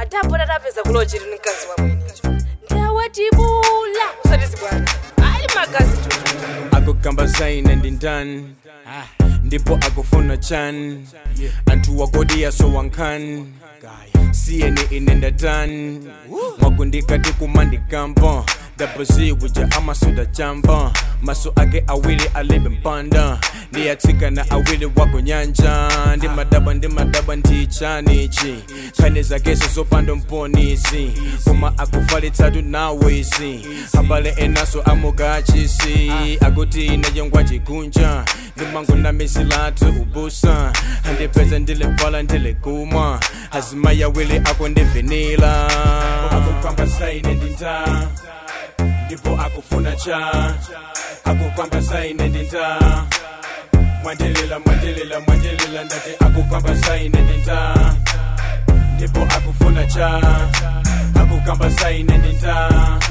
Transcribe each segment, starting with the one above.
atapota tapeza kulonjera mkazi wa mwenecho ndawatibula usatisi bwana ali magazi tu akukamba zaine ndi ndani ndipo akufuna chan anthu wakodiya so wankhani siyene inenda tani mwakundikati kumandikamba dabaziwuja amasuda chamba maso ake awili alibe mpanda ndiyatsikana awili wako nyanja ndimadaba ndichanichi khane zakeso zopanda mponisi koma akufalitsatu nawezi abale enaso amukachisi akuti inayengwa chikunja ndimango na misilatu ubusa andipeza ndilipala ndiliguma azima yawili ako ndivinila akukamba zaine ndinda ndipo akufuna cha akukamba zaine ndinda mwandelela ndati akukamba zaine ndinda ndipo akufuna cha akukamba zaine ndinda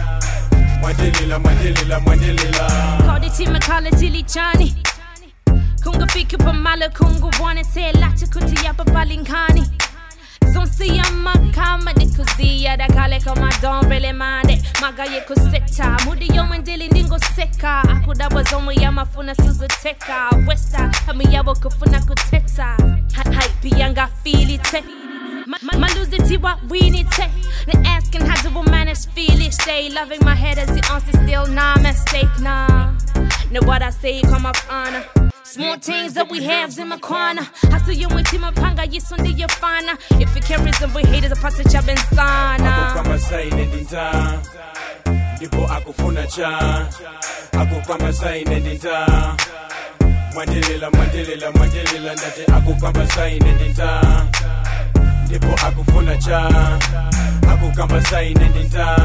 mwandelela Koditi makala tilichani kunga fika pamala kunga wana tela tukuti yapa palinkani Zonsi yama kama nikuzia da kale kama don't really mind it Maga ye kuseta Mudi yo mandili ningo seka Akuda wazomu yama funa suzu teka Westa hami yabo kufuna kuteta Hype yanga feel it Maluzi tiwa weenie te They're asking how do a man is feel it Stay loving my head as the answer still nah mistake nah Know what I say come up honor Small things that we have in my corner. Hustle you with my panga, yes, under your fana. If you can't reason with haters, a part of job in sana. Akukamba zaine ndinda ndipo akufuna cha akukamba zaine ndinda mwandelela ndati akukamba zaine ndinda ndipo akufuna cha akukamba zaine ndinda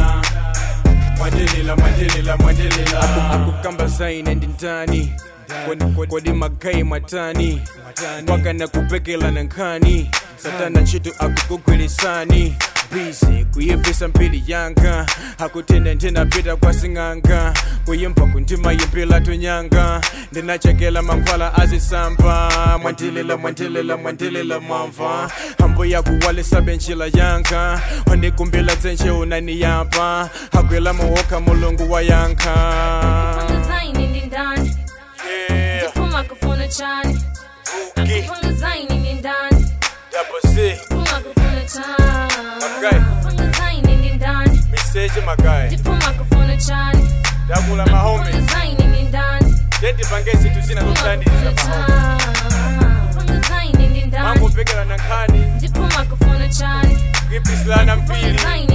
mwandelela akukamba zaine ndindani kodi magai matani mpaka na kupekela na nkhani satana ntchito akukugwirisani busy kuyipisa mpili yanga akutenda ndinapita kwa sing'anga kuyimba kundima yimpila tunyanga ndinachekela mankhwala azisamba mwandelela mwamva hambo yakuwalisa benchila yanga wandikumbila dzenche unaniyapa akwela muhoka mulungu wa yanka Akufuna chani akufuna zaini ndindani Dabazi akufuna chani akufuna zaini ndindani message magai ndipo akufuna chani dabula mahome zaini ndindani dendi bangezi tuzina zothandizwa akufuna zaini ndindani mambo pekela na nkhani ndipo akufuna chani kwipislana mpili